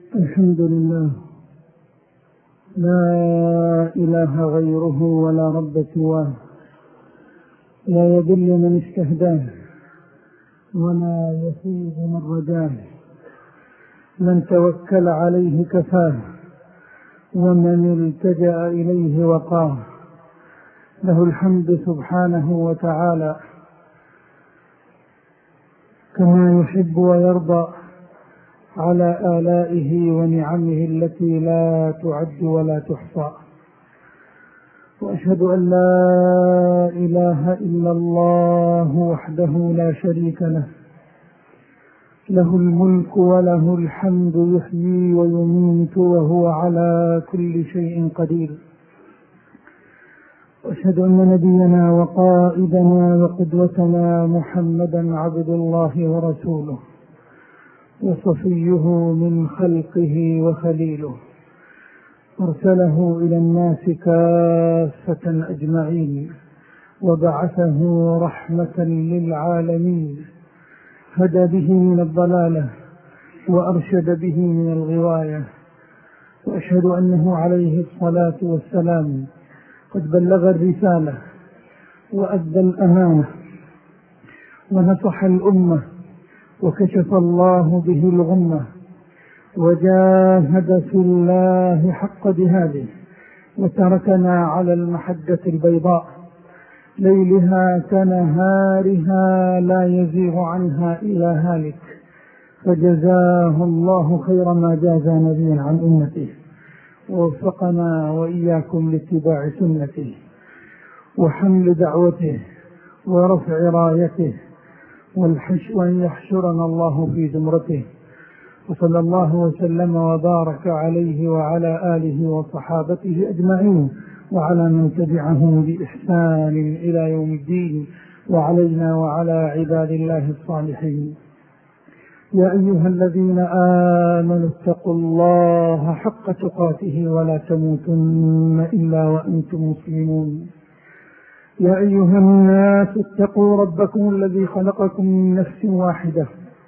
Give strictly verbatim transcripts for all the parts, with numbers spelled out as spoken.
الحمد لله، لا إله غيره ولا رب سواه، لا يضل من استهداه ولا يخيب من رجاه، من توكل عليه كفاه ومن التجأ إليه وقاه. له الحمد سبحانه وتعالى كما يحب ويرضى على آلائه ونعمه التي لا تعد ولا تحصى. وأشهد أن لا إله إلا الله وحده لا شريك له، له الملك وله الحمد، يحيي ويميت وهو على كل شيء قدير. وأشهد أن نبينا وقائدنا وقدوتنا محمدا عبد الله ورسوله وصفيه من خلقه وخليله، أرسله إلى الناس كافة أجمعين وبعثه رحمة للعالمين، هدى به من الضلالة وأرشد به من الغواية. وأشهد أنه عليه الصلاة والسلام قد بلغ الرسالة وأدى الأمانة ونصح الأمة وكشف الله به الغمة، وجاهد في الله حق جهاده، وتركنا على المحجة البيضاء ليلها كنهارها لا يزيغ عنها إلا هالك، فجزاه الله خير ما جازى نبيا عن أمته، ووفقنا وإياكم لاتباع سنته وحمل دعوته ورفع رايته وأن يحشرنا الله في زمرته. وصلى الله وسلم وبارك عليه وعلى آله وصحابته أجمعين، وعلى من تبعهم بإحسان إلى يوم الدين، وعلينا وعلى عباد الله الصالحين. يا أيها الذين آمنوا اتقوا الله حق تقاته ولا تموتن إلا وأنتم مسلمون. يا أيها الناس اتقوا ربكم الذي خلقكم من نفس واحدة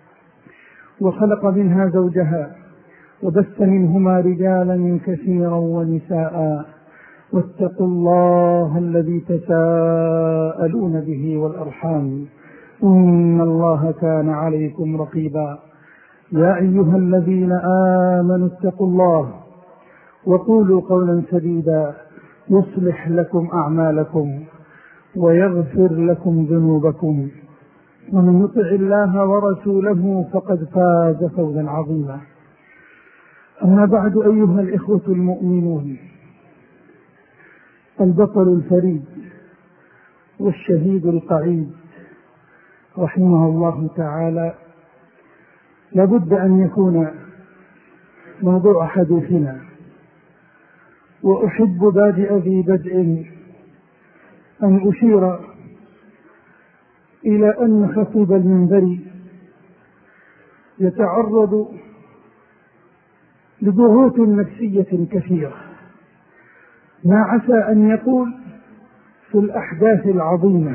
وخلق منها زوجها وبث منهما رجالا كثيرا ونساء، واتقوا الله الذي تساءلون به والأرحام، إن الله كان عليكم رقيبا. يا أيها الذين آمنوا اتقوا الله وقولوا قولا سديدا يصلح لكم أعمالكم ويغفر لكم ذنوبكم، ومن يطع الله ورسوله فقد فاز فوزا عظيما. أما بعد، أيها الإخوة المؤمنون، البطل الفريد والشهيد القعيد رحمه الله تعالى لابد أن يكون موضوع حديثنا. وأحب بادئ ذي بدء أن أشير إلى أن خطيب المنبر يتعرض لضغوط نفسية كثيرة، ما عسى أن يقول في الأحداث العظيمة،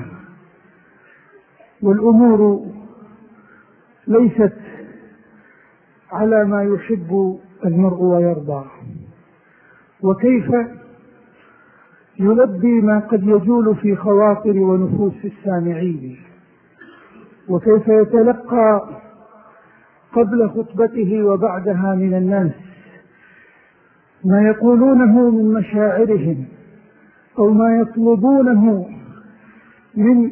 والأمور ليست على ما يحب المرء ويرضى، وكيف يلبي ما قد يجول في خواطر ونفوس السامعين، وكيف يتلقى قبل خطبته وبعدها من الناس ما يقولونه من مشاعرهم أو ما يطلبونه من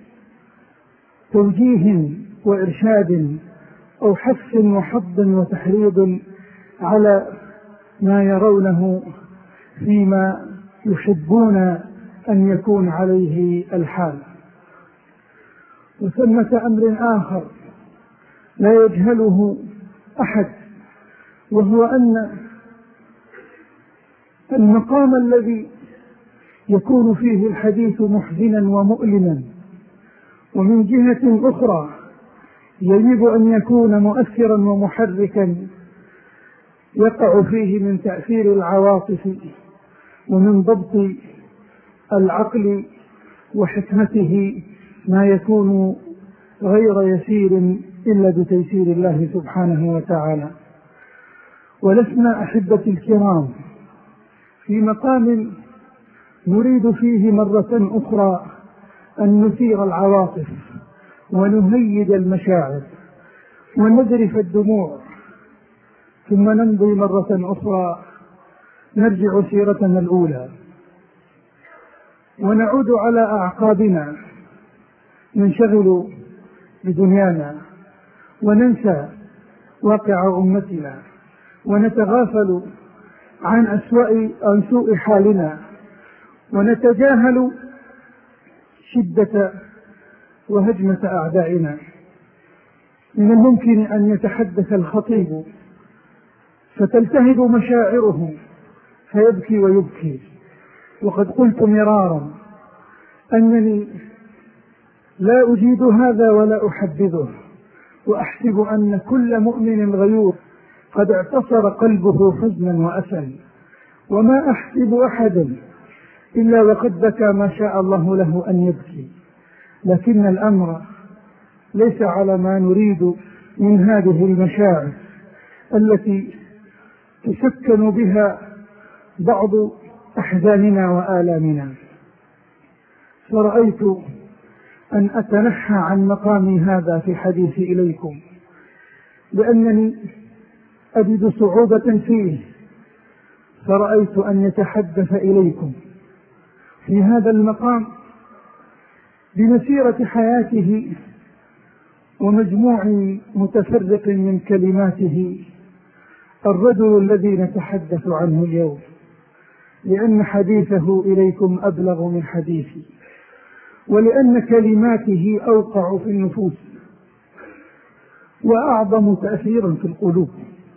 توجيه وإرشاد أو حث وحض وتحريض على ما يرونه فيما يحبون أن يكون عليه الحال. وثمة أمر آخر لا يجهله أحد، وهو أن المقام الذي يكون فيه الحديث محزنا ومؤلما، ومن جهة أخرى يجب أن يكون مؤثرا ومحركا، يقع فيه من تأثير العواطف ومن ضبط العقل وحكمته ما يكون غير يسير إلا بتيسير الله سبحانه وتعالى. ولسنا أحبتي الكرام في مقام نريد فيه مرة أخرى أن نثير العواطف ونهيج المشاعر ونذرف الدموع، ثم نمضي مرة أخرى نرجع سيرتنا الأولى ونعود على أعقابنا، ننشغل بدنيانا وننسى واقع أمتنا ونتغافل عن أسوأ عن سوء حالنا ونتجاهل شدة وهجمة أعدائنا. من الممكن أن يتحدث الخطيب فتلتهب مشاعره فيبكي ويبكي، وقد قلت مرارا أنني لا أجيد هذا ولا أحبذه، وأحسب أن كل مؤمن غيور قد اعتصر قلبه حزنا وأسا، وما أحسب أحدا إلا وقد بكى ما شاء الله له أن يبكي. لكن الأمر ليس على ما نريد من هذه المشاعر التي تسكن بها بعض أحزاننا وآلامنا. فرأيت أن أتنحى عن مقامي هذا في حديثي إليكم، لأنني أجد صعوبة فيه، فرأيت أن يتحدث إليكم في هذا المقام بمسيرة حياته ومجموع متفرق من كلماته الرجل الذي نتحدث عنه اليوم، لأن حديثه إليكم أبلغ من حديثي، ولأن كلماته أوقع في النفوس وأعظم تأثيرا في القلوب،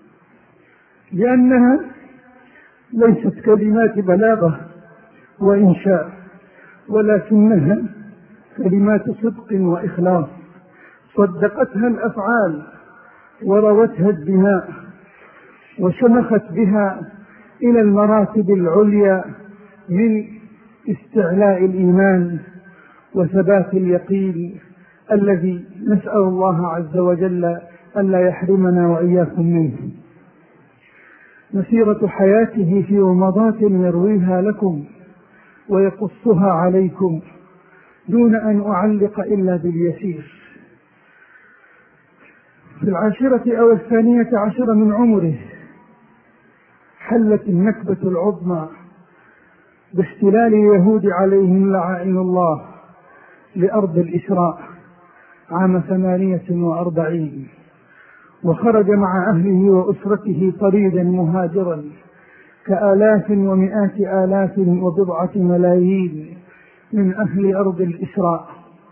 لأنها ليست كلمات بلاغة وإنشاء، ولكنها كلمات صدق وإخلاص صدقتها الأفعال وروتها الدماء وشمخت بها إلى المراتب العليا من استعلاء الإيمان وثبات اليقين الذي نسأل الله عز وجل ألا يحرمنا وإياكم منه. مسيرة حياته في ومضات يرويها لكم ويقصها عليكم دون أن أعلق إلا باليسير. في العاشرة أو الثانية عشر من عمره حلت النكبة العظمى باحتلال اليهود عليهم لعائن الله لأرض الإسراء عام ثمانية وأربعين، وخرج مع أهله وأسرته طريدا مهاجرا كآلاف ومئات آلاف وبضعة ملايين من أهل أرض الإسراء،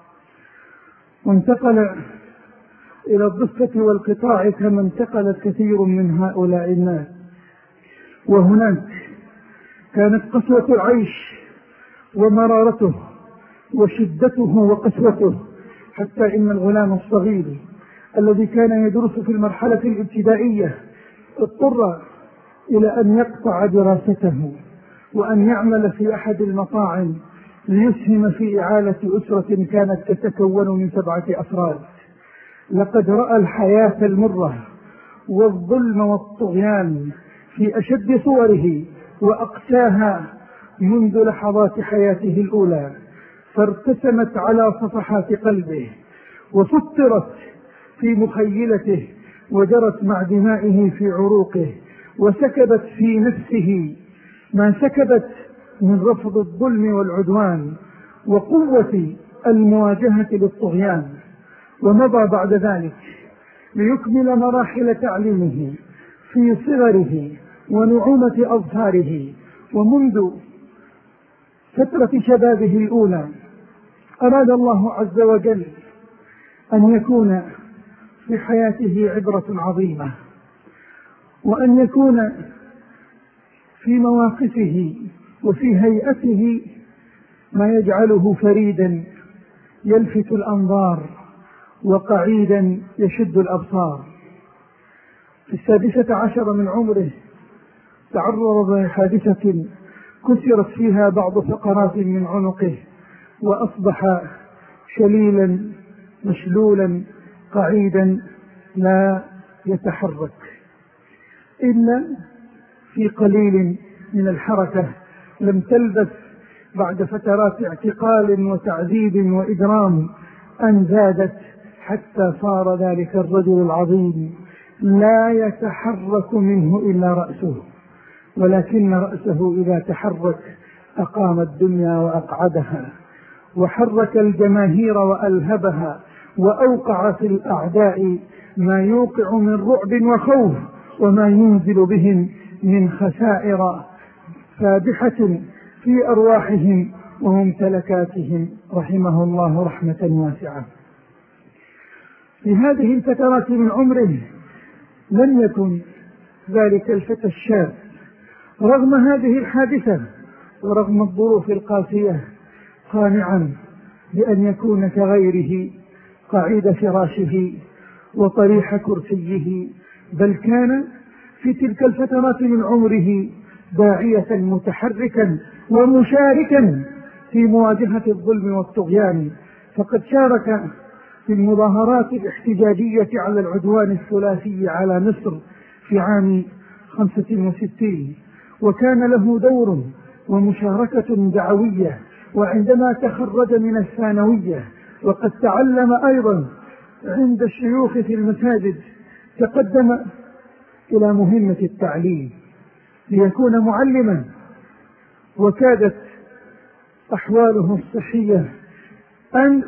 وانتقل إلى الضفة والقطاع كما انتقل كثير من هؤلاء الناس. وهناك كانت قسوة العيش ومرارته وشدته وقسوته، حتى إن الغلام الصغير الذي كان يدرس في المرحلة الابتدائية اضطر إلى أن يقطع دراسته وأن يعمل في أحد المطاعم ليسهم في إعالة أسرة كانت تتكون من سبعة أفراد. لقد رأى الحياة المرة والظلم والطغيان في أشد صوره وأقساها منذ لحظات حياته الأولى، فارتسمت على صفحات قلبه وسطرت في مخيلته وجرت مع دمائه في عروقه، وسكبت في نفسه ما سكبت من رفض الظلم والعدوان وقوة المواجهة للطغيان. ومضى بعد ذلك ليكمل مراحل تعليمه في صغره ونعومة أظفاره، ومنذ فترة شبابه الأولى أراد الله عز وجل أن يكون في حياته عبرة عظيمة، وأن يكون في مواقفه وفي هيئته ما يجعله فريدا يلفت الأنظار وقعيدا يشد الأبصار. في السادسة عشر من عمره تعرض لحادثة كسرت فيها بعض فقرات من عنقه، وأصبح شليلا مشلولا قعيدا لا يتحرك. إلا في قليل من الحركة لم تلبث بعد فترات اعتقال وتعذيب وإجرام أن زادت حتى صار ذلك الرجل العظيم لا يتحرك منه إلا رأسه، ولكن رأسه إذا تحرك أقام الدنيا وأقعدها، وحرك الجماهير وألهبها، وأوقع في الأعداء ما يوقع من رعب وخوف، وما ينزل بهم من خسائر فادحة في أرواحهم وممتلكاتهم، رحمه الله رحمة واسعة. في هذه الفترات من عمره لم يكن ذلك الفتى الشاب رغم هذه الحادثة ورغم الظروف القاسية قانعا بأن يكون كغيره قعيد فراشه وطريح كرسيه، بل كان في تلك الفترات من عمره داعية متحركا ومشاركا في مواجهة الظلم والطغيان، فقد شارك في المظاهرات الاحتجاجية على العدوان الثلاثي على مصر في عام خمسة وستين، وكان له دور ومشاركة دعوية، وعندما تخرج من الثانوية وقد تعلم أيضا عند الشيوخ في المساجد تقدم إلى مهمة التعليم ليكون معلما، وكادت أحواله الصحية أن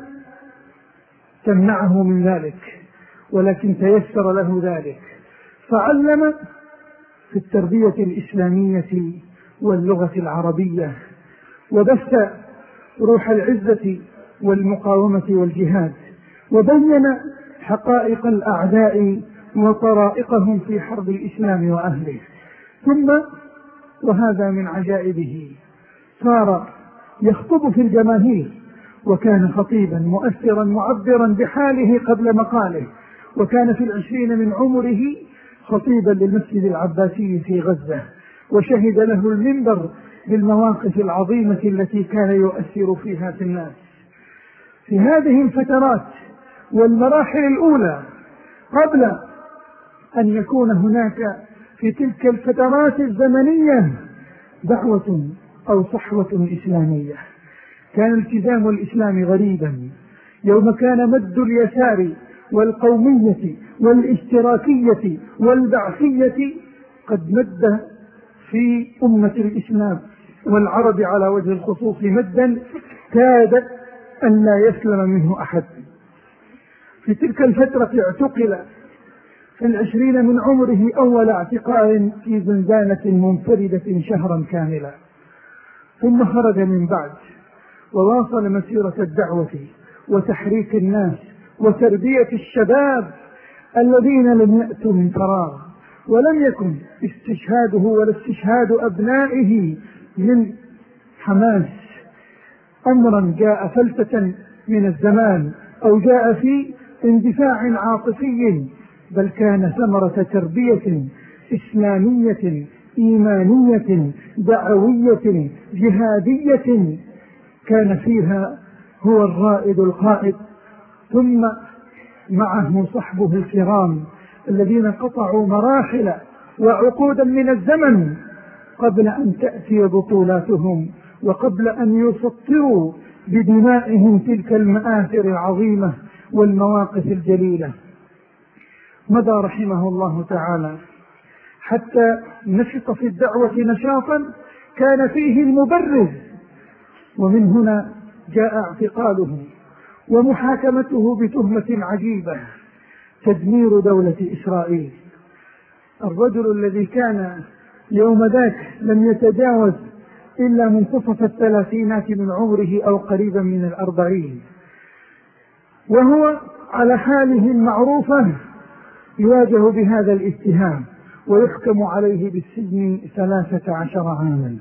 تمنعه من ذلك، ولكن تيسر له ذلك، فعلم في التربية الإسلامية واللغة العربية، وبث روح العزة والمقاومة والجهاد، وبين حقائق الأعداء وطرائقهم في حرب الإسلام وأهله. ثم وهذا من عجائبه صار يخطب في الجماهير، وكان خطيبا مؤثرا معبرا بحاله قبل مقاله، وكان في العشرين من عمره خطيبا للمسجد العباسي في غزة، وشهد له المنبر بالمواقف العظيمة التي كان يؤثر فيها في الناس. في هذه الفترات والمراحل الأولى قبل أن يكون هناك في تلك الفترات الزمنية دعوة أو صحوة إسلامية، كان التزام الإسلام غريبا، يوم كان مد اليسار والقومية والاشتراكية والبعثية قد مد في أمة الإسلام والعرب على وجه الخصوص مدا كاد أن لا يسلم منه أحد. في تلك الفترة اعتقل في العشرين من عمره أول اعتقال في زنزانة منفردة شهرا كاملا، ثم خرج من بعد وواصل مسيرة الدعوة وتحريك الناس وتربية الشباب الذين لم يأتوا من فراغ، ولم يكن استشهاده ولا استشهاد أبنائه من حماس أمرا جاء فلتة من الزمان أو جاء في اندفاع عاطفي، بل كان ثمرة تربية إسلامية إيمانية دعوية جهادية كان فيها هو الرائد القائد، ثم معه صحبه الكرام الذين قطعوا مراحل وعقودا من الزمن قبل أن تأتي بطولاتهم وقبل أن يسطروا بدمائهم تلك المآثر العظيمة والمواقف الجليلة. مضى رحمه الله تعالى حتى نشط في الدعوة نشاطا كان فيه المبرز، ومن هنا جاء اعتقاله ومحاكمته بتهمة عجيبة، تدمير دولة إسرائيل. الرجل الذي كان يوم ذاك لم يتجاوز إلا منتصف الثلاثينات من عمره أو قريبا من الأربعين، وهو على حاله المعروفة يواجه بهذا الاتهام ويحكم عليه بالسجن ثلاثة عشر عاما.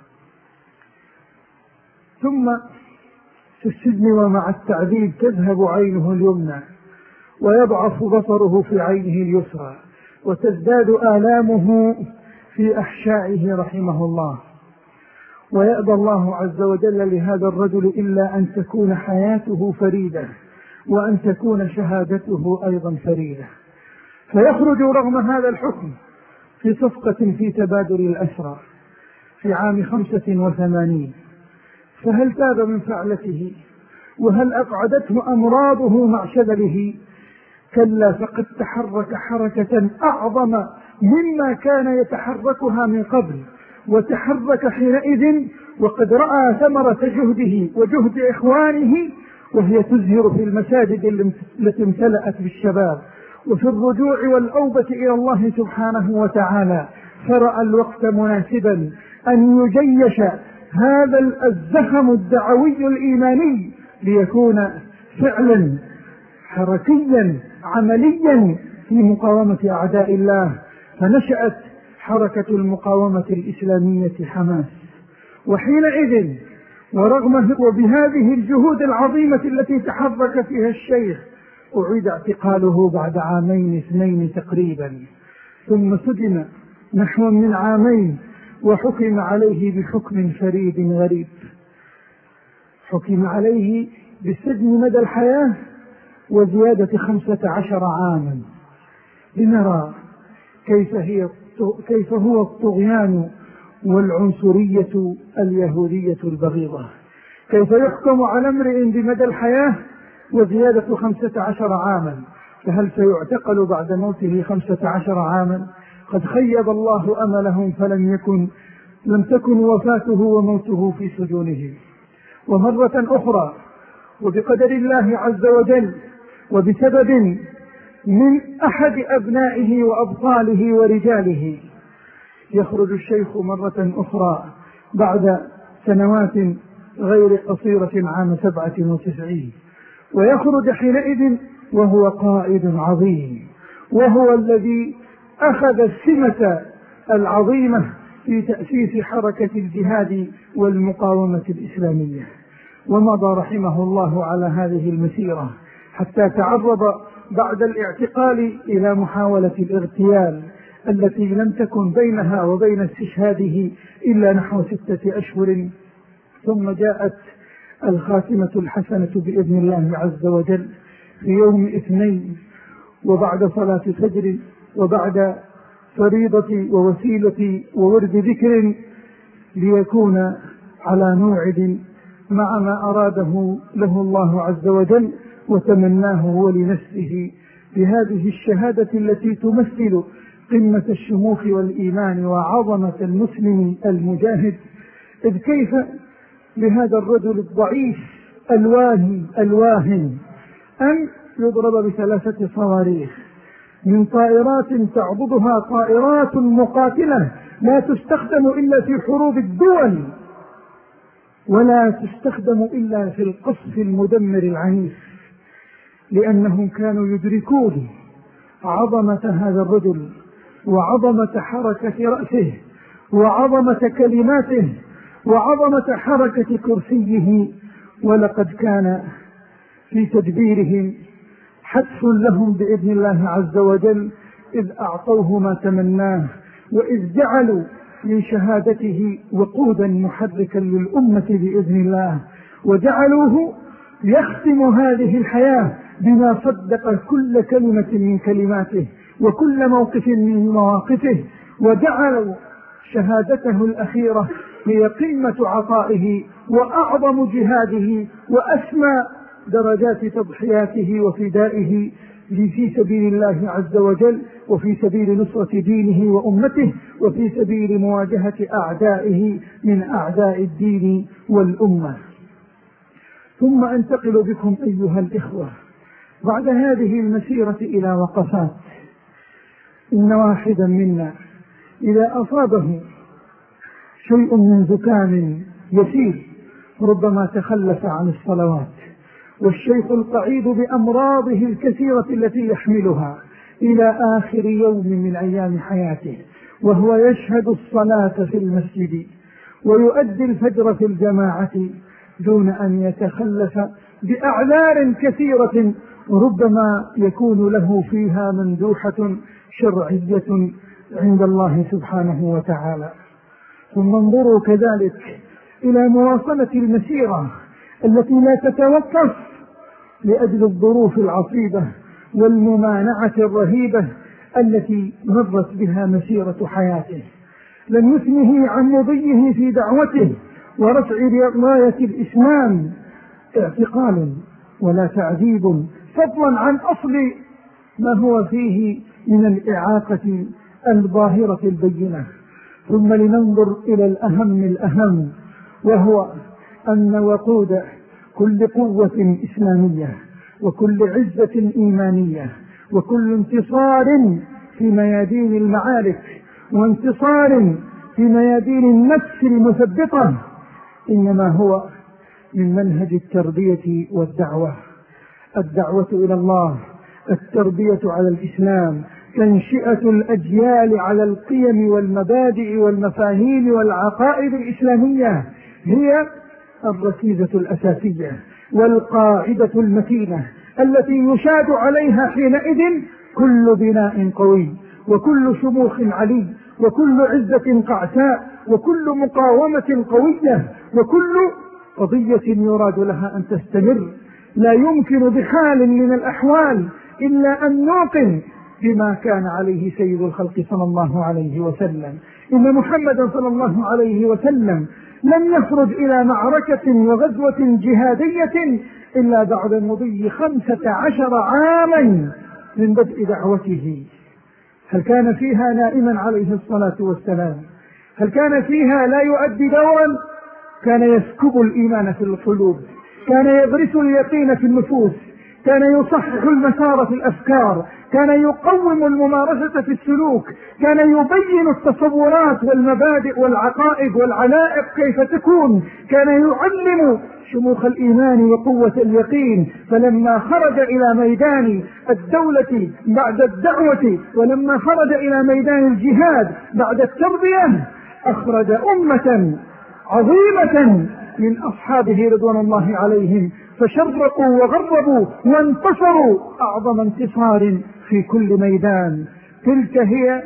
ثم في السجن ومع التعذيب تذهب عينه اليمنى ويضعف بصره في عينه اليسرى وتزداد آلامه في أحشائه رحمه الله، ويأبى الله عز وجل لهذا الرجل إلا أن تكون حياته فريدة وأن تكون شهادته أيضا فريدة، فيخرج رغم هذا الحكم في صفقة في تبادل الأسرى في عام خمسة وثمانين، فهل تاب من فعلته؟ وهل أقعدته أمراضه مع شلله؟ كلا، فقد تحرك حركة أعظم مما كان يتحركها من قبل، وتحرك حينئذ وقد رأى ثمرة جهده وجهد إخوانه، وهي تزهر في المساجد التي امتلأت بالشباب وفي الرجوع والأوبة إلى الله سبحانه وتعالى. فرأى الوقت مناسبا أن يجيش هذا الزخم الدعوي الإيماني ليكون فعلا حركيا عمليا في مقاومة أعداء الله، فنشأت حركة المقاومة الإسلامية حماس. وحينئذ ورغم وبهذه الجهود العظيمة التي تحرك فيها الشيخ أعيد اعتقاله بعد عامين اثنين تقريبا، ثم سجن نحو من عامين وحكم عليه بحكم فريد غريب. حكم عليه بالسجن مدى الحياة وزيادة خمسة عشر عاما. لنرى كيف هي كيف هو الطغيان والعنصرية اليهودية البغيضة، كيف يحكم على امرئ بمدى الحياة وزيادة خمسة عشر عاما، فهل سيعتقل بعد موته خمسة عشر عاما؟ قد خيب الله أملهم، فلم يكن لم تكن وفاته وموته في سجونه. ومرة أخرى وبقدر الله عز وجل وبسبب من أحد أبنائه وأبطاله ورجاله يخرج الشيخ مرة أخرى بعد سنوات غير قصيرة عام سبعة وتسعين، ويخرج حينئذ وهو قائد عظيم، وهو الذي أخذ السمة العظيمة في تأسيس حركة الجهاد والمقاومة الإسلامية. ومضى رحمه الله على هذه المسيرة حتى تعرض بعد الاعتقال إلى محاولة الاغتيال التي لم تكن بينها وبين استشهاده إلا نحو ستة أشهر، ثم جاءت الخاتمة الحسنة بإذن الله عز وجل في يوم اثنين وبعد صلاة فجر وبعد فريضة ووسيلة وورد ذكر، ليكون على موعد مع ما أراده له الله عز وجل وتمناه هو لنفسه بهذه الشهادة التي تمثل قمة الشموخ والإيمان وعظمة المسلم المجاهد. إذ كيف لهذا الرجل الضعيف الواهي الواهن أن يضرب بثلاثة صواريخ من طائرات تعبدها طائرات مقاتلة لا تستخدم إلا في حروب الدول، ولا تستخدم إلا في القصف المدمر العنيف، لأنهم كانوا يدركون عظمة هذا الرجل وعظمة حركة رأسه وعظمة كلماته وعظمة حركة كرسيه. ولقد كان في تدبيرهم حتف لهم بإذن الله عز وجل إذ أعطوه ما تمناه، وإذ جعلوا من شهادته وقودا محركا للأمة بإذن الله، وجعلوه يختم هذه الحياة بما صدق كل كلمة من كلماته وكل موقف من مواقفه، وجعلوا شهادته الأخيرة هي قمة عطائه وأعظم جهاده وأسمى درجات تضحياته وفدائه في سبيل الله عز وجل، وفي سبيل نصرة دينه وأمته، وفي سبيل مواجهة أعدائه من أعداء الدين والأمة. ثم أنتقل بكم أيها الإخوة بعد هذه المسيرة إلى وقفات. إن واحدا منا إذا أصابه شيء من زكام يسير ربما تخلف عن الصلوات، والشيخ القعيد بأمراضه الكثيرة التي يحملها إلى آخر يوم من أيام حياته، وهو يشهد الصلاة في المسجد ويؤدي الفجر في الجماعة دون أن يتخلف بأعذار كثيرة ربما يكون له فيها مندوحة شرعية عند الله سبحانه وتعالى. ثم انظروا كذلك إلى مواصلة المسيرة التي لا تتوقف لأجل الظروف العصيبة والممانعة الرهيبة التي مرت بها مسيرة حياته. لم يثنه عن مضيه في دعوته ورفع راية الإسلام اعتقال ولا تعذيب، فضلا عن أصل ما هو فيه من الإعاقة الظاهرة البينة. ثم لننظر إلى الأهم الأهم، وهو أن وقود كل قوة إسلامية وكل عزة إيمانية وكل انتصار في ميادين المعارك وانتصار في ميادين النفس المثبطة إنما هو من منهج التربية والدعوة. الدعوة إلى الله، التربية على الإسلام، تنشئة الأجيال على القيم والمبادئ والمفاهيم والعقائد الإسلامية هي الركيزة الأساسية والقاعدة المتينة التي يشاد عليها حينئذ كل بناء قوي وكل شموخ علي وكل عزة قعساء وكل مقاومة قوية وكل قضية يراد لها أن تستمر. لا يمكن بحال من الأحوال إلا أن نوقن بما كان عليه سيد الخلق صلى الله عليه وسلم. إن محمدا صلى الله عليه وسلم لم يخرج إلى معركة وغزوة جهادية إلا بعد مضي خمسة عشر عاما من بدء دعوته. هل كان فيها نائما عليه الصلاة والسلام؟ هل كان فيها لا يؤدي دورا؟ كان يسكب الإيمان في القلوب، كان يغرس اليقين في النفوس، كان يصحح المسار في الأفكار، كان يقوم الممارسة في السلوك، كان يبين التصورات والمبادئ والعقائد والعلائق كيف تكون، كان يعلم شموخ الإيمان وقوة اليقين. فلما خرج إلى ميدان الدولة بعد الدعوة ولما خرج إلى ميدان الجهاد بعد التربية أخرج أمة عظيمة من أصحابه رضوان الله عليهم، فشرقوا وغربوا وانتصروا أعظم انتصار في كل ميدان. تلك هي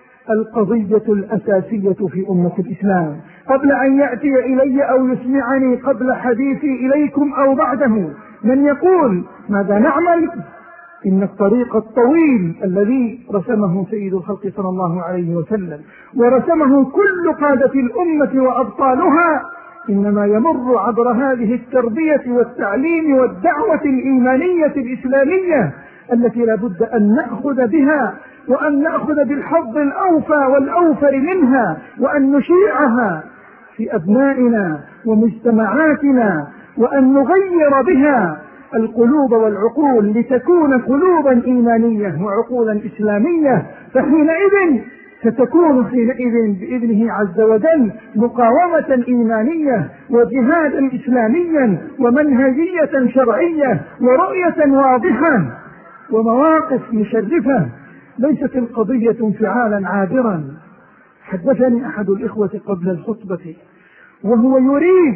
القضية الأساسية في أمة الإسلام. قبل أن يأتي إلي أو يسمعني قبل حديثي إليكم أو بعده من يقول ماذا نعمل، إن الطريق الطويل الذي رسمه سيد الخلق صلى الله عليه وسلم ورسمه كل قادة الأمة وأبطالها إنما يمر عبر هذه التربية والتعليم والدعوة الإيمانية الإسلامية التي لا بد أن نأخذ بها وأن نأخذ بالحظ الأوفى والأوفر منها وأن نشيعها في أبنائنا ومجتمعاتنا وأن نغير بها القلوب والعقول لتكون قلوبا إيمانية وعقولا إسلامية. فحينئذ ستكون حينئذ بإذنه عز وجل مقاومة إيمانية وجهادا إسلاميا ومنهجية شرعية ورؤية واضحة ومواقف مشرفة. ليست القضية انفعالا عابرا. حدثني أحد الإخوة قبل الخطبة وهو يريد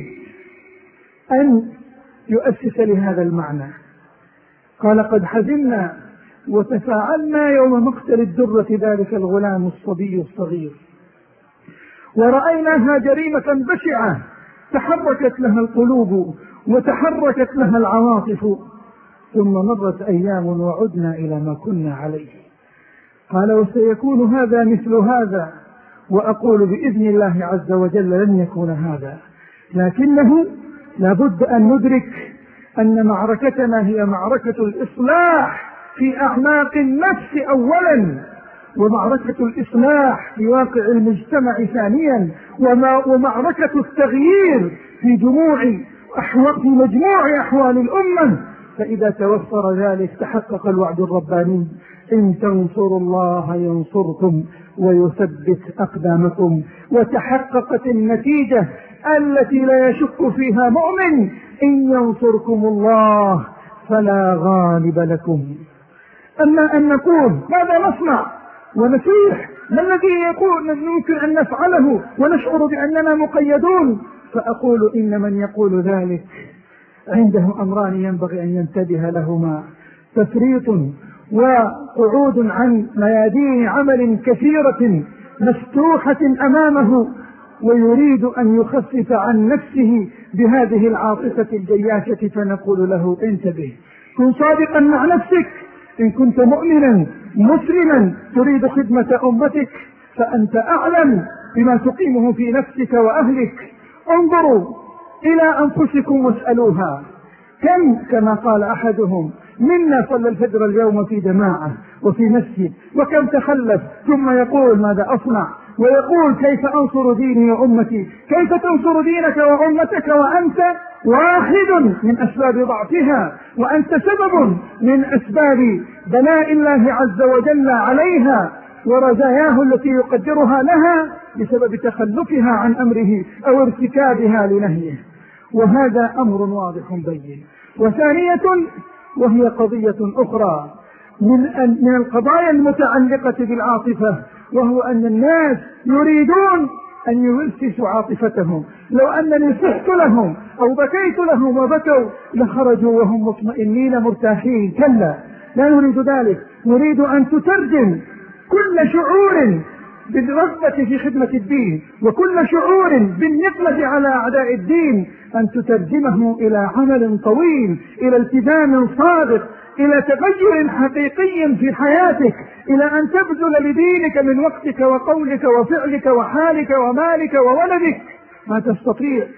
أن يؤسس لهذا المعنى. قال قد حزنا وتفاعلنا يوم مقتل الدرة ذلك الغلام الصبي الصغير ورأيناها جريمة بشعة تحركت لها القلوب وتحركت لها العواطف، ثم مرت أيام وعدنا إلى ما كنا عليه. قال وسيكون هذا مثل هذا، وأقول بإذن الله عز وجل لن يكون هذا، لكنه لابد أن ندرك أن معركتنا هي معركة الإصلاح في أعماق النفس أولا، ومعركة الإصلاح في واقع المجتمع ثانيا، ومعركة التغيير في جموع أحوال في مجموع أحوال الأمة. فإذا توفر ذلك تحقق الوعد الرباني إن تنصروا الله ينصركم ويثبت أقدامكم، وتحققت النتيجة التي لا يشك فيها مؤمن إن ينصركم الله فلا غالب لكم. أما أن نقول ماذا نصنع ونسيح، ما الذي يقول ممكن أن نفعله ونشعر بأننا مقيدون، فأقول إن من يقول ذلك عنده أمران ينبغي أن ينتبه لهما: تفريط وقعود عن ميادين عمل كثيرة مفتوحة أمامه، ويريد أن يخفف عن نفسه بهذه العاطفة الجياشة، فنقول له انتبه، كن صادقا مع نفسك، إن كنت مؤمنا مسلما تريد خدمة أمتك فأنت أعلم بما تقيمه في نفسك وأهلك. انظروا إلى أنفسكم واسألوها، كم كما قال أحدهم منا صلى الفجر اليوم في جماعة وفي مسجد، وكم تخلف ثم يقول ماذا أصنع، ويقول كيف أنصر ديني وأمتي. كيف تنصر دينك وأمتك وأنت واحد من أسباب ضعفها، وأنت سبب من أسباب بلاء الله عز وجل عليها ورزاياه التي يقدرها لها بسبب تخلفها عن أمره أو ارتكابها لنهيه. وهذا أمر واضح بين. وثانية وهي قضية أخرى من, من القضايا المتعلقة بالعاطفة، وهو أن الناس يريدون أن يمسسوا عاطفتهم. لو أنني صحت لهم أو بكيت لهم وبكوا لخرجوا وهم مطمئنين مرتاحين. كلا، لا نريد ذلك. نريد أن تترجم كل شعور بالرغبة في خدمة الدين وكل شعور بالنقمة على أعداء الدين أن تترجمه إلى عمل طويل، إلى التزام صادق، إلى تغير حقيقي في حياتك، إلى أن تبذل لدينك من وقتك وقولك وفعلك وحالك ومالك وولدك ما تستطيع.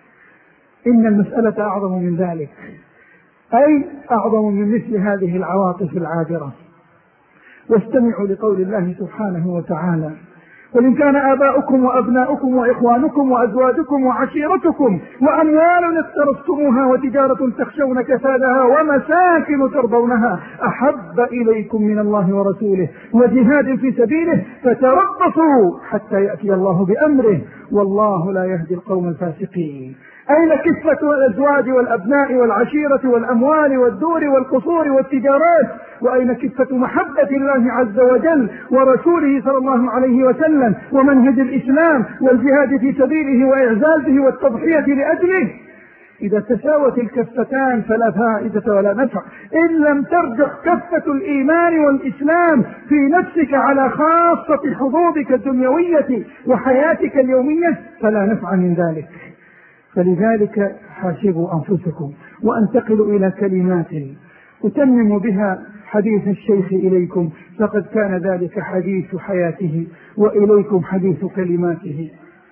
إن المسألة أعظم من ذلك، أي أعظم من مثل هذه العواطف العابرة. واستمعوا لقول الله سبحانه وتعالى: قل إن كان آباؤكم وأبناؤكم وإخوانكم وأزواجكم وعشيرتكم وأموال اقترفتموها وتجارة تخشون كسادها ومساكن ترضونها أحب إليكم من الله ورسوله وجهاد في سبيله فتربصوا حتى يأتي الله بأمره والله لا يهدي القوم الفاسقين. أين كفة الأزواج والأبناء والعشيرة والأموال والدور والقصور والتجارات؟ وأين كفة محبة الله عز وجل ورسوله صلى الله عليه وسلم ومنهج الإسلام والجهاد في سبيله وإعزازه والتضحية لأجله؟ إذا تساوت الكفتان فلا فائدة ولا نفع. إن لم ترجح كفة الإيمان والإسلام في نفسك على خاصة حظوظك الدنيوية وحياتك اليومية فلا نفع من ذلك. فلذلك حاسبوا أنفسكم. وأنتقل إلى كلمات أتمم بها حديث الشيخ إليكم، فقد كان ذلك حديث حياته وإليكم حديث كلماته.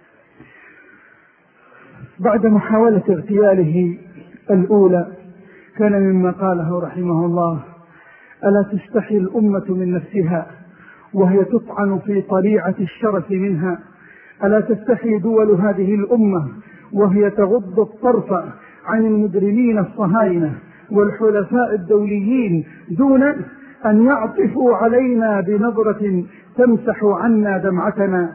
بعد محاولة اغتياله الأولى كان مما قاله رحمه الله: ألا تستحي الأمة من نفسها وهي تطعن في طليعة الشرف منها؟ ألا تستحي دول هذه الأمة وهي تغض الطرف عن المجرمين الصهاينة والحلفاء الدوليين دون أن يعطفوا علينا بنظرة تمسح عنا دمعتنا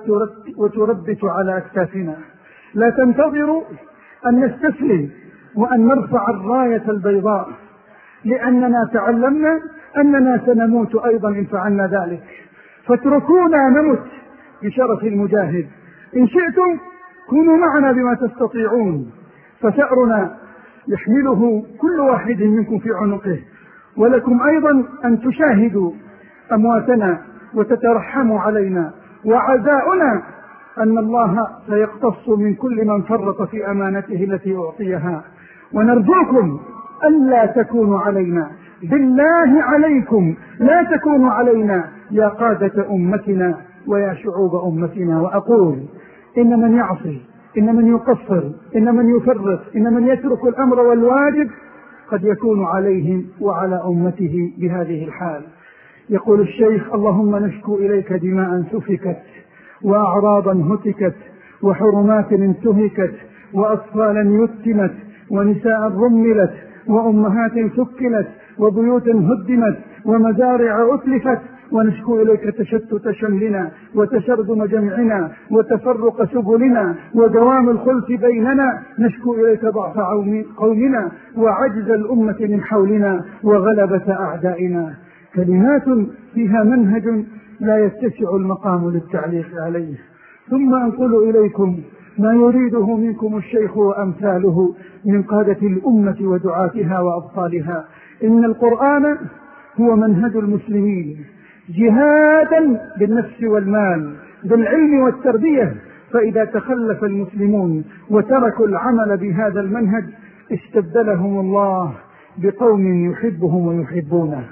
وتربت على أكتافنا؟ لا تنتظروا أن نستسلم وأن نرفع الراية البيضاء، لأننا تعلمنا أننا سنموت أيضا إن فعلنا ذلك، فاتركونا نمت بشرف المجاهد. إن شئتم كونوا معنا بما تستطيعون، فثأرنا يحمله كل واحد منكم في عنقه، ولكم أيضا أن تشاهدوا أمواتنا وتترحموا علينا. وعزاؤنا أن الله سيقتص من كل من فرط في أمانته التي أعطيها. ونرجوكم ألا تكونوا علينا، بالله عليكم لا تكونوا علينا يا قادة أمتنا ويا شعوب أمتنا. وأقول: إن من يعصي، إن من يقصر، إن من يفرط، إن من يترك الأمر والواجب قد يكون عليهم وعلى أمته بهذه الحال. يقول الشيخ: اللهم نشكو إليك دماء سفكت وأعراضا هتكت وحرمات انتهكت وأطفالا يتمت ونساء رملت وأمهات سكلت وبيوت هدمت ومزارع أتلفت. ونشكو إليك تشتت شملنا وتشرذم جمعنا وتفرق سبلنا ودوام الخلف بيننا. نشكو إليك ضعف قومنا وعجز الأمة من حولنا وغلبة أعدائنا. كلمات فيها منهج لا يتسع المقام للتعليق عليه. ثم أنقل إليكم ما يريده منكم الشيخ وأمثاله من قادة الأمة ودعاتها وأبطالها. إن القرآن هو منهج المسلمين جهادا بالنفس والمال بالعلم والتربية. فإذا تخلف المسلمون وتركوا العمل بهذا المنهج استبدلهم الله بقوم يحبهم ويحبونه.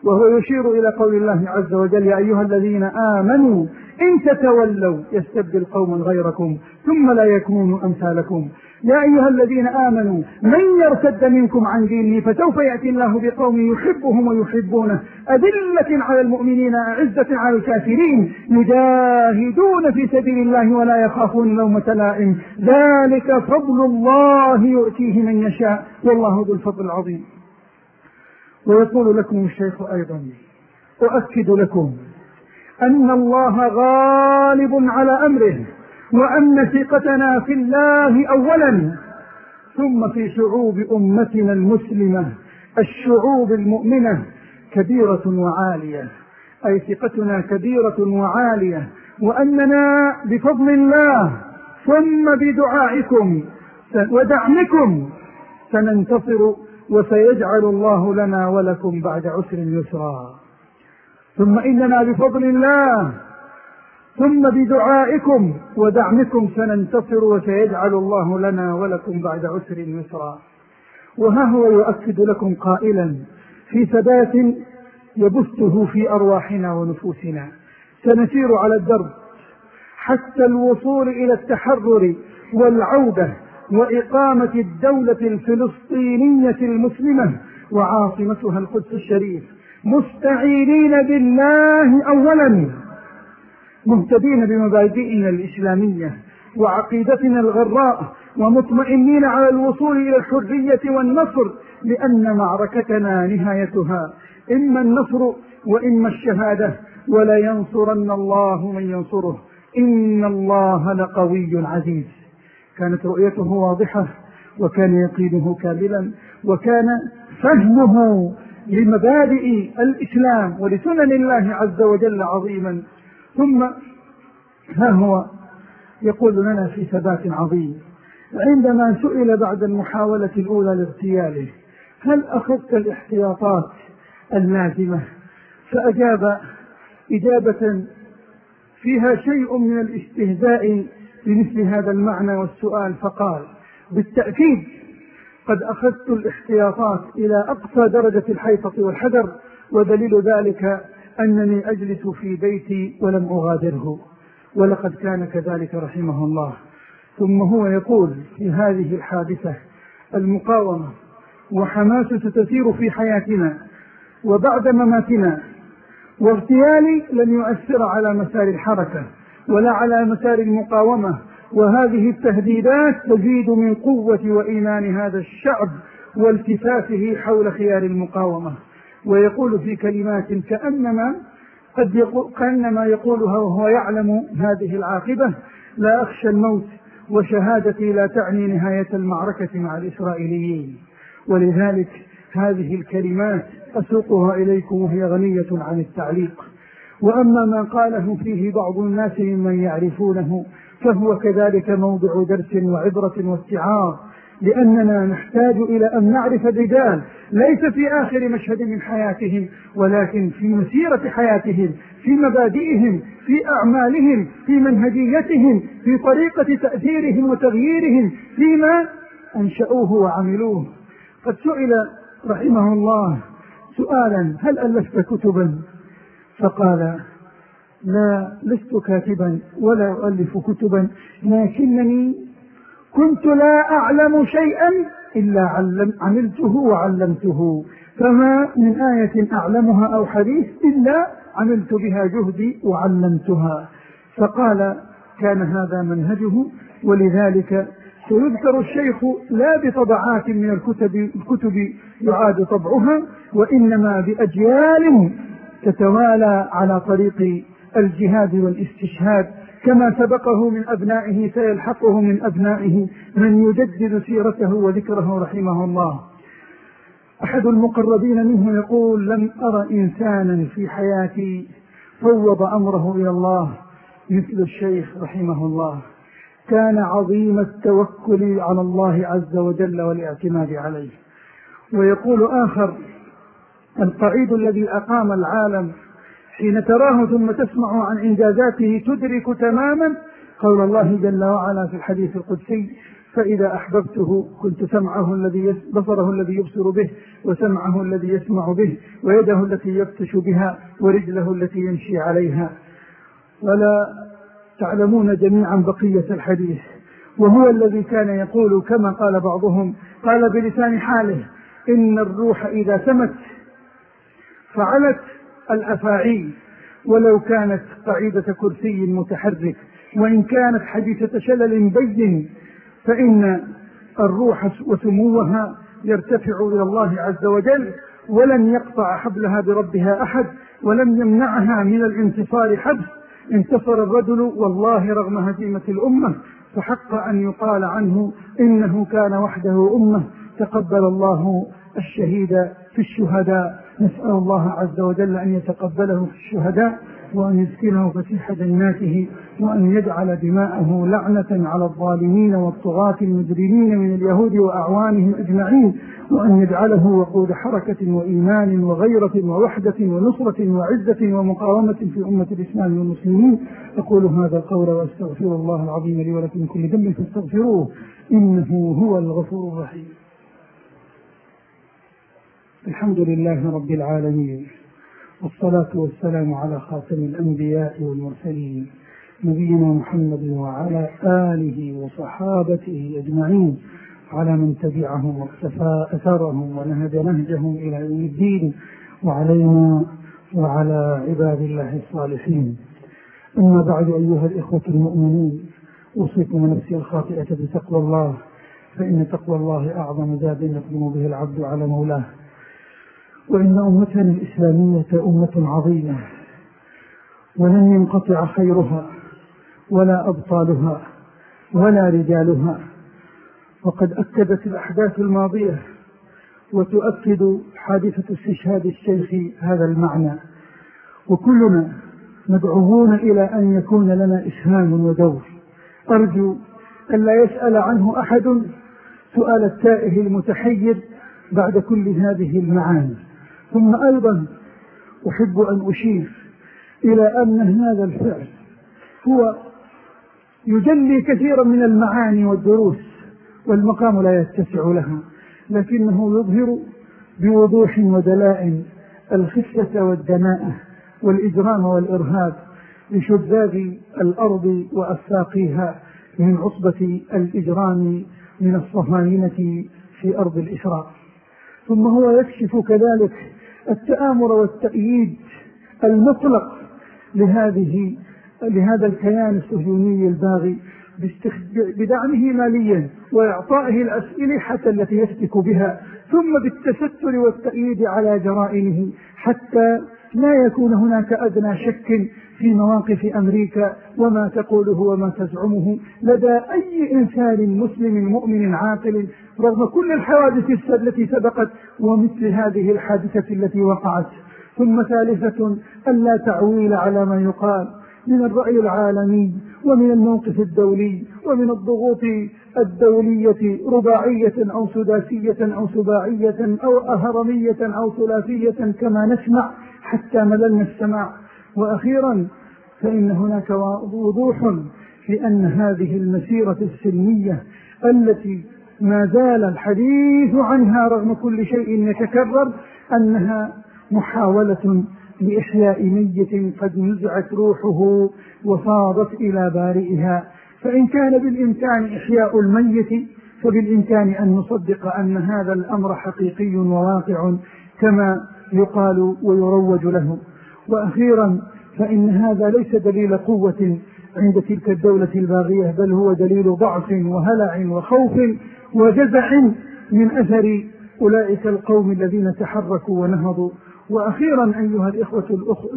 وهو يشير إلى قول الله عز وجل: يا أيها الذين آمنوا إن تتولوا يستبدل قوما غيركم ثم لا يكونوا أمثالكم. يا أيها الذين آمنوا من يرتد منكم عن دينه فسوف يأتي الله بقوم يحبهم ويحبونه أذلة على المؤمنين أعزة على الكافرين يجاهدون في سبيل الله ولا يخافون لومة لائم ذلك فضل الله يؤتيه من يشاء والله ذو الفضل العظيم. ويقول لكم الشيخ أيضا: أؤكد لكم أن الله غالب على أمره، وأن ثقتنا في الله أولا ثم في شعوب أمتنا المسلمة الشعوب المؤمنة كبيرة وعالية، أي ثقتنا كبيرة وعالية، وأننا بفضل الله ثم بدعائكم ودعمكم سننتصر وسيجعل الله لنا ولكم بعد عسر يسرا. ثم إننا بفضل الله ثم بدعائكم ودعمكم سننتصر وسيجعل الله لنا ولكم بعد عسر يسرا. وها هو يؤكد لكم قائلا في ثبات يبثه في أرواحنا ونفوسنا: سنسير على الدرب حتى الوصول إلى التحرر والعودة وإقامة الدولة الفلسطينية المسلمة وعاصمتها القدس الشريف، مستعينين بالله أولا، مهتدين بمبادئنا الإسلامية وعقيدتنا الغراء، ومطمئنين على الوصول إلى الحرية والنصر، لأن معركتنا نهايتها إما النصر وإما الشهادة، ولا ينصرن الله من ينصره إن الله لقوي عزيز. كانت رؤيته واضحة، وكان يقينه كاملا، وكان فهمه لمبادئ الإسلام ولسنن الله عز وجل عظيما. ثم ها هو يقول لنا في ثبات عظيم عندما سئل بعد المحاولة الأولى لاغتياله: هل أخذت الاحتياطات اللازمة؟ فأجاب إجابة فيها شيء من الاستهزاء بمثل هذا المعنى والسؤال، فقال: بالتأكيد قد أخذت الاحتياطات إلى أقصى درجة الحيطة والحذر، ودليل ذلك أنني أجلس في بيتي ولم أغادره. ولقد كان كذلك رحمه الله. ثم هو يقول في هذه الحادثة: المقاومة وحماس ستسير في حياتنا وبعد مماتنا، واغتيالي لن يؤثر على مسار الحركة ولا على مسار المقاومة، وهذه التهديدات تزيد من قوة وإيمان هذا الشعب والتفافه حول خيار المقاومة. ويقول في كلمات كأنما قد يقول كأنما يقولها وهو يعلم هذه العاقبة: لا أخشى الموت وشهادتي لا تعني نهاية المعركة مع الإسرائيليين. ولذلك هذه الكلمات أسوقها إليكم وهي غنية عن التعليق. وأما ما قاله فيه بعض الناس ممن يعرفونه فهو كذلك موضع درس وعبرة واستعار، لأننا نحتاج إلى أن نعرف الرجال ليس في آخر مشهد من حياتهم، ولكن في مسيرة حياتهم، في مبادئهم، في أعمالهم، في منهجيتهم، في طريقة تأثيرهم وتغييرهم فيما أنشأوه وعملوه. قد سئل رحمه الله سؤالا: هل ألفت كتبا؟ فقال: لا، لست كاتبا ولا أؤلف كتبا، لكنني كنت لا أعلم شيئا إلا علم عملته وعلمته، فما من آية أعلمها أو حديث إلا عملت بها جهدي وعلمتها. فقال: كان هذا منهجه، ولذلك سيذكر الشيخ لا بطبعات من الكتب, الكتب يعاد طبعها، وإنما بأجيال تتوالى على طريق الجهاد والاستشهاد، كما سبقه من أبنائه سيلحقه من أبنائه من يجدد سيرته وذكره رحمه الله. أحد المقربين منه يقول: لم أرى إنسانا في حياتي فوض أمره إلى الله مثل الشيخ رحمه الله، كان عظيم التوكل على الله عز وجل والاعتماد عليه. ويقول آخر: القعيد الذي أقام العالم حين تراه ثم تسمع عن إنجازاته تدرك تماما قول الله جل وعلا في الحديث القدسي: فإذا أحببته كنت سمعه الذي بصره الذي يبصر به، وسمعه الذي يسمع به، ويده التي يبطش بها، ورجله التي يمشي عليها. ولا تعلمون جميعا بقية الحديث. وهو الذي كان يقول كما قال بعضهم، قال بلسان حاله: إن الروح إذا سمت فعلت الأفاعي، ولو كانت قاعدة كرسي متحرك، وإن كانت حديثة شلل بين، فإن الروح وسموها يرتفع إلى الله عز وجل، ولن يقطع حبلها بربها أحد، ولم يمنعها من الانتصار حبس. انتصر الرجل والله رغم هزيمة الأمة، فحق أن يقال عنه إنه كان وحده أمة. تقبل الله الشهيد في الشهداء. نسأل الله عز وجل أن يتقبله في الشهداء، وأن يسكنه فسيح جناته، وأن يجعل دماءه لعنة على الظالمين والطغاة المجرمين من اليهود وأعوانهم أجمعين، وأن يجعله وقود حركة وإيمان وغيرة ووحدة ونصرة وعزة ومقاومة في أمة الإسلام والمسلمين. أقول هذا القول وأستغفر الله العظيم لي ولكم من كل ذنب فاستغفروه إنه هو الغفور الرحيم. الحمد لله رب العالمين، والصلاة والسلام على خاتم الأنبياء والمرسلين، نبينا محمد وعلى آله وصحابته أجمعين، على من تبعهم واقتفى أثرهم ونهج نهجهم إلى يوم الدين، وعلينا وعلى عباد الله الصالحين. أما بعد، أيها الإخوة المؤمنين، أوصيكم ونفسي الخاطئة بتقوى الله، فإن تقوى الله أعظم زاد يقدم به العبد على مولاه. وإن أمتنا الإسلامية أمة عظيمة، ولن ينقطع خيرها ولا أبطالها ولا رجالها. وقد أكدت الأحداث الماضية وتؤكد حادثة استشهاد الشيخ هذا المعنى، وكلنا مدعوون إلى أن يكون لنا إسهام ودور. أرجو أن لا يسأل عنه أحد سؤال التائه المتحير بعد كل هذه المعاني. ثم أيضا أحب أن أشير إلى أن هذا الفعل هو يجلي كثيرا من المعاني والدروس، والمقام لا يتسع لها، لكنه يظهر بوضوح ودلاء الخفة والدناءة والإجرام والإرهاب لشذاذ الأرض وأساقيها من عصبة الإجرام من الصهاينة في أرض الإسراء. ثم هو يكشف كذلك التآمر والتأييد المطلق لهذه لهذا الكيان الصهيوني الباغي، بدعمه ماليا وإعطائه الأسلحة التي يفتك بها، ثم بالتستر والتأييد على جرائمه، حتى لا يكون هناك أدنى شك في مواقف أمريكا وما تقوله وما تزعمه لدى أي إنسان مسلم مؤمن عاقل، رغم كل الحوادث التي سبقت ومثل هذه الحادثة التي وقعت. ثم ثالثة أن لا تعويل على ما يقال من الرأي العالمي ومن الموقف الدولي ومن الضغوط الدولية، رباعية أو سداسية أو سباعية أو أهرمية أو ثلاثية كما نسمع حتى مللنا السماع. وأخيرا فإن هناك وضوح في أن هذه المسيرة السلمية التي ما زال الحديث عنها رغم كل شيء يتكرر، أنها محاولة لإحياء ميت قد نزعت روحه وفاضت إلى بارئها. فإن كان بالإمكان إحياء الميت، فبالإمكان أن نصدق أن هذا الأمر حقيقي وواقع كما يقال ويروج له. وأخيرا فإن هذا ليس دليل قوة عند تلك الدولة الباغية، بل هو دليل ضعف وهلع وخوف وجزع من أثر أولئك القوم الذين تحركوا ونهضوا. وأخيرا أيها الإخوة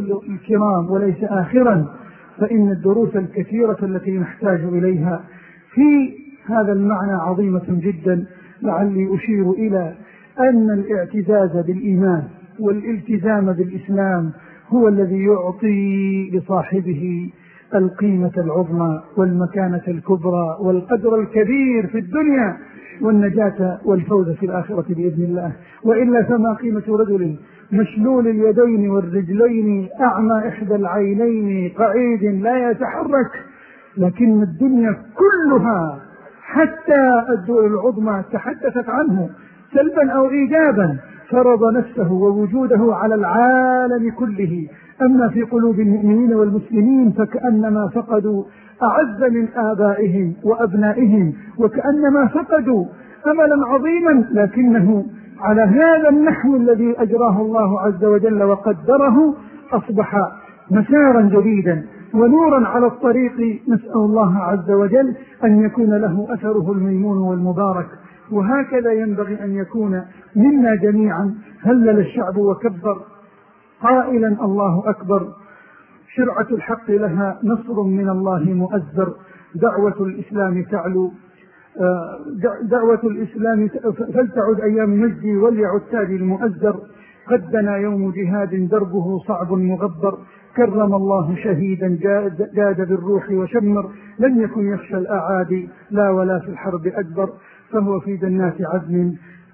الكرام وليس آخرا، فإن الدروس الكثيرة التي نحتاج إليها في هذا المعنى عظيمة جدا. لعلي أشير إلى أن الاعتزاز بالإيمان والالتزام بالإسلام هو الذي يعطي لصاحبه القيمة العظمى والمكانة الكبرى والقدر الكبير في الدنيا والنجاة والفوز في الآخرة بإذن الله. وإلا فما قيمة رجل مشلول اليدين والرجلين أعمى إحدى العينين قعيد لا يتحرك، لكن الدنيا كلها حتى الدول العظمى تحدثت عنه سلبا أو إيجابا، فرض نفسه ووجوده على العالم كله. أما في قلوب المؤمنين والمسلمين فكأنما فقدوا أعز من آبائهم وأبنائهم، وكأنما فقدوا أملا عظيما، لكنه على هذا النحو الذي أجراه الله عز وجل وقدره أصبح مسارا جديدا ونورا على الطريق. نسأل الله عز وجل أن يكون له أثره الميمون والمبارك. وهكذا ينبغي أن يكون منا جميعا. هلل الشعب وكبر قائلا الله أكبر. شرعة الحق لها نصر من الله مؤزر. دعوة الإسلام تعلو، دعوة الإسلام فلتعد أيام مجدي وليعد تاج المؤزر. قد دنا يوم جهاد دربه صعب مغبر. كرم الله شهيدا جاد بالروح وشمر. لم يكن يخشى الأعادي لا ولا في الحرب أكبر. فهو في جنات عدن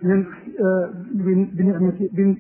بنعمة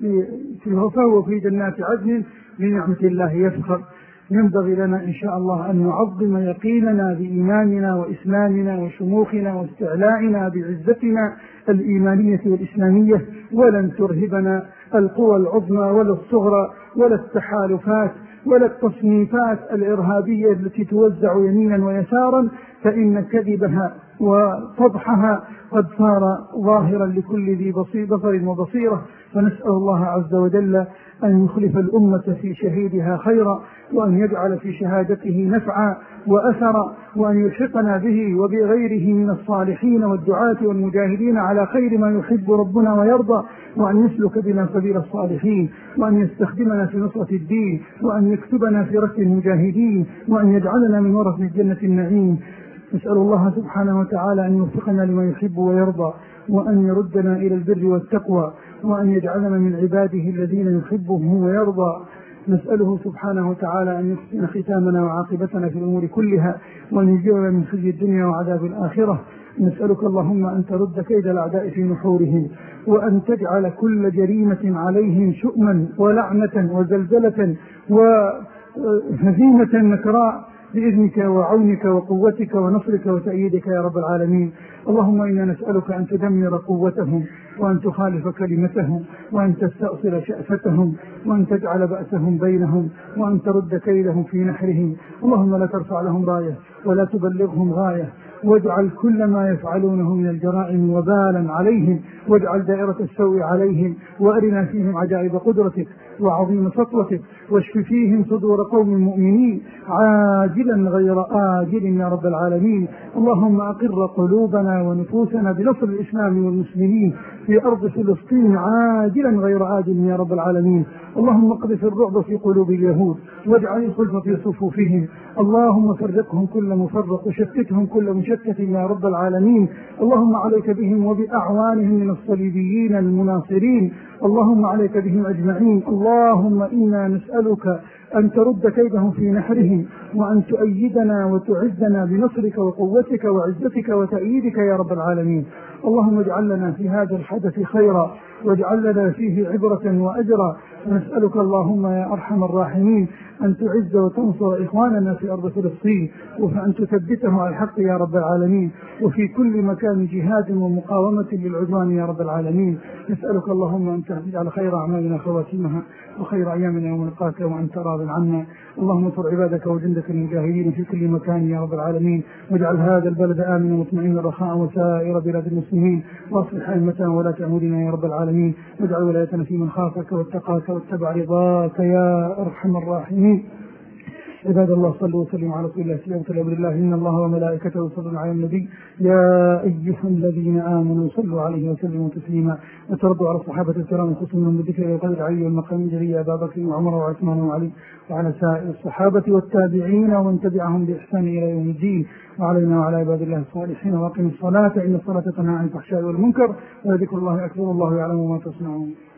فهو في جنات عدن بنعمة الله يفخر. ينبغي لنا إن شاء الله أن نعظم يقيننا بإيماننا وإسلامنا وشموخنا واستعلائنا بعزتنا الإيمانية والإسلامية، ولن ترهبنا القوى العظمى ولا الصغرى ولا التحالفات ولا التصنيفات الإرهابية التي توزع يمينا ويسارا، فإن كذبها وفضحها قد صار ظاهرا لكل ذي بصر وبصيرة. فنسأل الله عز وجل أن يخلف الأمة في شهيدها خيرا، وأن يجعل في شهادته نفعا وأثرا، وأن يلحقنا به وبغيره من الصالحين والدعاة والمجاهدين على خير ما يحب ربنا ويرضى، وأن يسلك بنا سبيل الصالحين، وأن يستخدمنا في نصرة الدين، وأن يكتبنا في ركب المجاهدين، وأن يجعلنا من ورثة جنة النعيم. نسأل الله سبحانه وتعالى أن يوفقنا لما يحب ويرضى، وأن يردنا إلى البر والتقوى، وأن يجعلنا من عباده الذين يحبهم ويرضى. نسأله سبحانه وتعالى أن يحسن ختامنا وعاقبتنا في الأمور كلها، وأن يجيرنا من خزي الدنيا وعذاب الآخرة. نسألك اللهم أن ترد كيد الأعداء في نحورهم، وأن تجعل كل جريمة عليهم شؤما ولعنة وزلزلة وهزيمة نكراء بإذنك وعونك وقوتك ونصرك وتأييدك يا رب العالمين. اللهم إنا نسألك أن تدمر قوتهم، وأن تخالف كلمتهم، وأن تستأصل شأفتهم، وأن تجعل بأسهم بينهم، وأن ترد كيدهم في نحرهم. اللهم لا ترفع لهم راية ولا تبلغهم غاية، واجعل كل ما يفعلونه من الجرائم وبالا عليهم، واجعل دائرة السوء عليهم، وأرنا فيهم عجائب قدرتك وعظيم سطوتك، واشف فيهم صدور قوم مؤمنين عاجلا غير آجل يا رب العالمين. اللهم أقر قلوبنا ونفوسنا بنصر الإسلام والمسلمين في أرض فلسطين عاجلا غير آجل يا رب العالمين. اللهم اقذف الرعب في قلوب اليهود، واجعل الخلف في صفوفهم. اللهم فرقهم كل مفرق، وشتتهم كل مشتت يا رب العالمين. اللهم عليك بهم وبأعوانهم من الصليبيين المناصرين. اللهم عليك بهم أجمعين. اللهم إنا نسألك أن ترد كيدهم في نحرهم، وأن تؤيدنا وتعزنا بنصرك وقوتك وعزتك وتأييدك يا رب العالمين. اللهم اجعل لنا في هذا الحدث خيرا، واجعل لنا فيه عبرة وأجرا. نسألك اللهم يا أرحم الراحمين أن تعز وتنصر إخواننا في أرض فلسطين، وأن تثبتهم على الحق يا رب العالمين، وفي كل مكان جهاد ومقاومة للعدوان يا رب العالمين. نسألك اللهم أن تجعل خير أعمالنا خواتمها، وخير أيامنا يوم نلقاك وأنت راض عنا. اللهم انصر عبادك وجندك المجاهدين في كل مكان يا رب العالمين، واجعل هذا البلد آمنا مطمئنا رخاء وسائر بلاد المسلمين، واصلح أئمتنا ولاة أمورنا يا رب العالمين، واجعل ولايتنا في من خافك واتقاك واتبع رضاك يا أرحم الراحمين. عباد الله صلوا وسلموا على رسول الله صلى الله عليه وسلم. إن الله وملائكته يصلون على النبي يا أيها الذين آمنوا صلوا عليه وسلموا تسليما. وترضوا على الصحابة الكرام خصوصا من ذكر وقدر علي والمقام الجلي أبا بكر وعمر وعثمان وعلي، وعلى سائر الصحابة والتابعين ومن تبعهم بإحسان إلى يوم الدين، وعلينا وعلى عباد الله الصالحين. واقم الصلاة إن الصلاة تنهى عن الفحشاء والمنكر، وذكر الله أكبر، الله يعلم ما تصنعون.